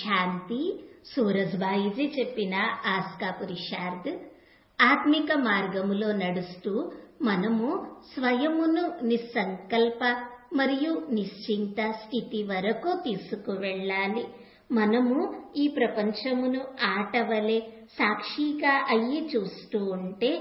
శాంతి. సూరజ్బాయిజీ చెప్పిన ఆస్కా పురుషార్థ్. ఆత్మిక మార్గములో నడుస్తూ మనము స్వయమును నిస్సంకల్ప మరియు నిశ్చింత స్థితి వరకు తీసుకువెళ్ళాలి. మనము ఈ ప్రపంచమును ఆటవలే సాక్షిగా అయ్యి చూస్తూ ఉంటే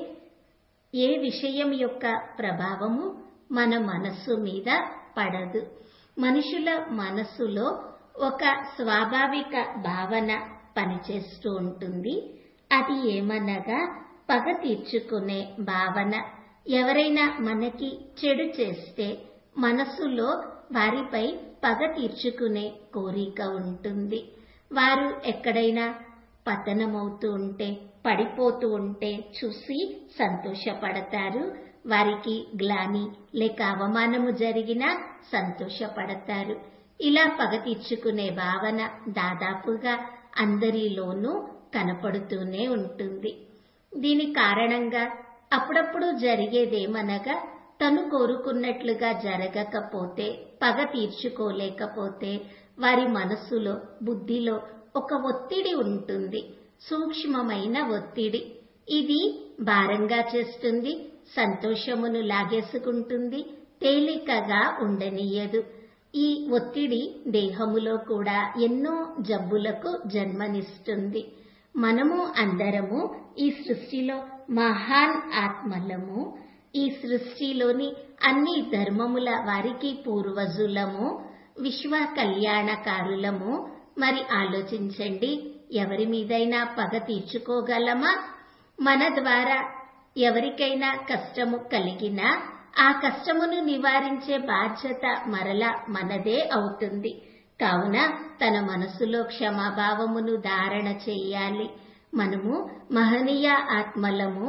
ఏ విషయం యొక్క ప్రభావము మన మనస్సు మీద పడదు. మనుషుల మనస్సులో ఒక స్వాభావిక భావన పనిచేస్తూ ఉంటుంది. అది ఏమనగా పగ తీర్చుకునే భావన. ఎవరైనా మనకి చెడు చేస్తే మనస్సులో వారిపై పగ తీర్చుకునే కోరిక ఉంటుంది. వారు ఎక్కడైనా పతనమవుతూ ఉంటే, పడిపోతూ ఉంటే చూసి సంతోషపడతారు. వారికి గ్లాని లేక అవమానము జరిగినా సంతోషపడతారు. ఇలా పగ తీర్చుకునే భావన దాదాపుగా అందరిలోనూ కనపడుతూనే ఉంటుంది. దీని కారణంగా అప్పుడప్పుడు జరిగేదేమనగా తను కోరుకున్నట్లుగా జరగకపోతే, పగ తీర్చుకోలేకపోతే వారి మనస్సులో, బుద్ధిలో ఒక ఒత్తిడి ఉంటుంది. సూక్ష్మమైన ఒత్తిడి. ఇది భారంగా చేస్తుంది, సంతోషమును లాగేసుకుంటుంది, తేలికగా ఉండనీయదు. ఈ ఒత్తిడి దేహములో కూడా ఎన్నో జబ్బులకు జన్మనిస్తుంది. మనము అందరము ఈ సృష్టిలో మహాన్ ఆత్మలము. ఈ సృష్టిలోని అన్ని ధర్మముల వారికి పూర్వజులము, విశ్వ కళ్యాణకారులము. మరి ఆలోచించండి, ఎవరి మీదైనా పగ తీర్చుకోగలమా? మన ద్వారా ఎవరికైనా కష్టము కలిగినా ఆ కష్టమును నివారించే బాధ్యత మరలా మనదే అవుతుంది. కావున తన మనసులో క్షమాభావమును ధారణ చెయ్యాలి. మనము మహనీయ ఆత్మలము,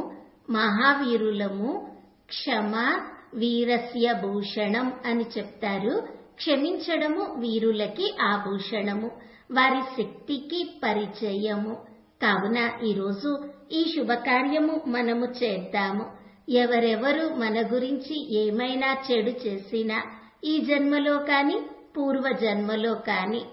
మహావీరులము. క్షమ వీరస్య భూషణం అని చెప్తారు. క్షమించడము వీరులకి ఆభూషణము, వారి శక్తికి పరిచయము. కావున ఈరోజు ఈ శుభకార్యము మనము చేద్దాము. ఎవరెవరు మన గురించి ఏమైనా చెడు చేసినా ఈ జన్మలో కాని పూర్వ జన్మలో కాని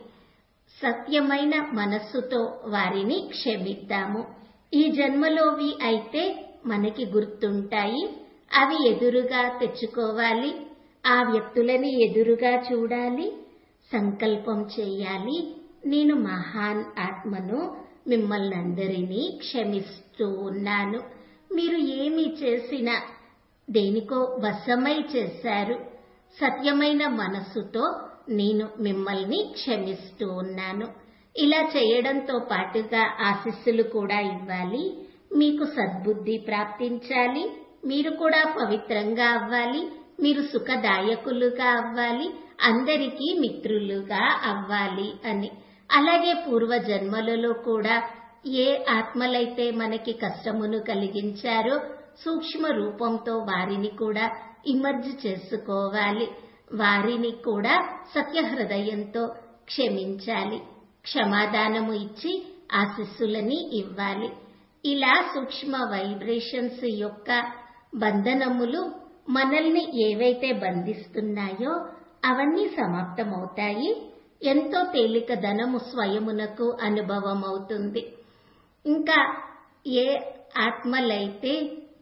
సత్యమైన మనస్సుతో వారిని క్షమిద్దాము. ఈ జన్మలోవి అయితే మనకి గుర్తుంటాయి. అవి ఎదురుగా తెచ్చుకోవాలి. ఆ వ్యక్తులని ఎదురుగా చూడాలి. సంకల్పం చేయాలి, నేను మహాన్ ఆత్మను, మిమ్మల్ని అందరినీ క్షమిస్తూ ఉన్నాను. మీరు ఏమి చేసినా దేనికో వశమై చేశారు. సత్యమైన మనస్సుతో నేను మిమ్మల్ని క్షమిస్తూ ఉన్నాను. ఇలా చేయడంతో పాటుగా ఆశీస్సులు కూడా ఇవ్వాలి. మీకు సద్బుద్ధి ప్రాప్తించాలి. మీరు కూడా పవిత్రంగా అవ్వాలి. మీరు సుఖదాయకులుగా అవ్వాలి. అందరికీ మిత్రులుగా అవ్వాలి అని. అలాగే పూర్వ జన్మలలో కూడా ఏ ఆత్మలైతే మనకి కష్టమును కలిగించారో సూక్ష్మ రూపంతో వారిని కూడా ఇమర్జ్ చేసుకోవాలి. వారిని కూడా సత్య హృదయంతో క్షమించాలి. క్షమాదానము ఇచ్చి ఆశీస్సులని ఇవ్వాలి. ఇలా సూక్ష్మ వైబ్రేషన్స్ యొక్క బంధనములు మనల్ని ఏవైతే బంధిస్తున్నాయో అవన్నీ సమాప్తమవుతాయి. ఎంతో తేలిక ధనము స్వయమునకు అనుభవం అవుతుంది. ఇంకా ఏ ఆత్మలైతే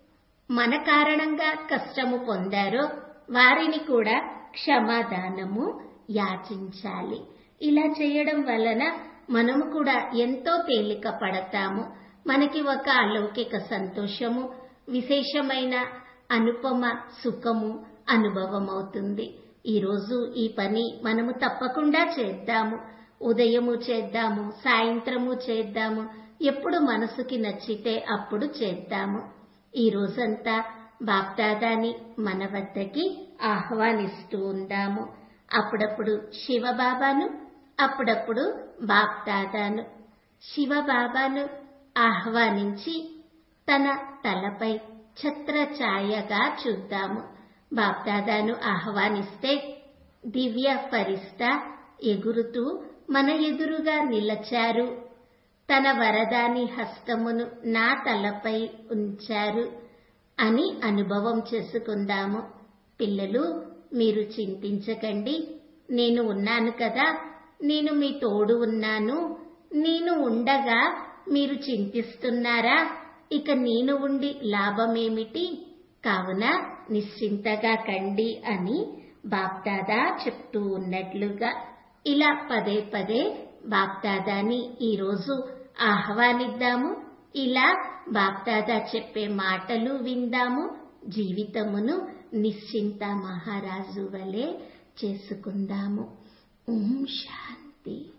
మన కారణంగా కష్టము పొందారో వారిని కూడా క్షమాదానము యాచించాలి. ఇలా చేయడం వలన మనము కూడా ఎంతో తేలిక పడతాము. మనకి ఒక అలౌకిక సంతోషము, విశేషమైన అనుపమ సుఖము అనుభవం అవుతుంది. ఈరోజు ఈ పని మనము తప్పకుండా చేద్దాము. ఉదయము చేద్దాము, సాయంత్రము చేద్దాము. ఎప్పుడు మనసుకి నచ్చితే అప్పుడు చేద్దాము. ఈ రోజంతా బాప్దాదాని మన వద్దకి ఆహ్వానిస్తూ ఉందాము. అప్పుడప్పుడు శివబాబాను, అప్పుడప్పుడు బాప్దాదాను. శివబాబాను ఆహ్వానించి తన తలపై ఛత్రఛాయగా చూద్దాము. బాప్దాదాను ఆహ్వానిస్తే దివ్య ఫరిస్తా ఎగురుతూ మన ఎదురుగా నిలచారు. తన వరదాని హస్తమును నా తలపై ఉంచారు అని అనుభవం చేసుకుందాము. పిల్లలు, మీరు చింతించకండి. నేను ఉన్నాను కదా, నేను మీ తోడు ఉన్నాను. నేను ఉండగా మీరు చింతిస్తున్నారా? ఇక నేను ఉండి లాభమేమిటి? కావున నిశ్చింతగా కండి అని బాప్దాదా చెప్తూ ఉన్నట్లుగా ఇలా పదే పదే బాప్దాదాని ఈరోజు ఆహ్వానిద్దాము. ఇలా బాప్దాదా చెప్పే మాటలు విందాము. జీవితమును నిశ్చింత మహారాజు వలె చేసుకుందాము. ఓం శాంతి.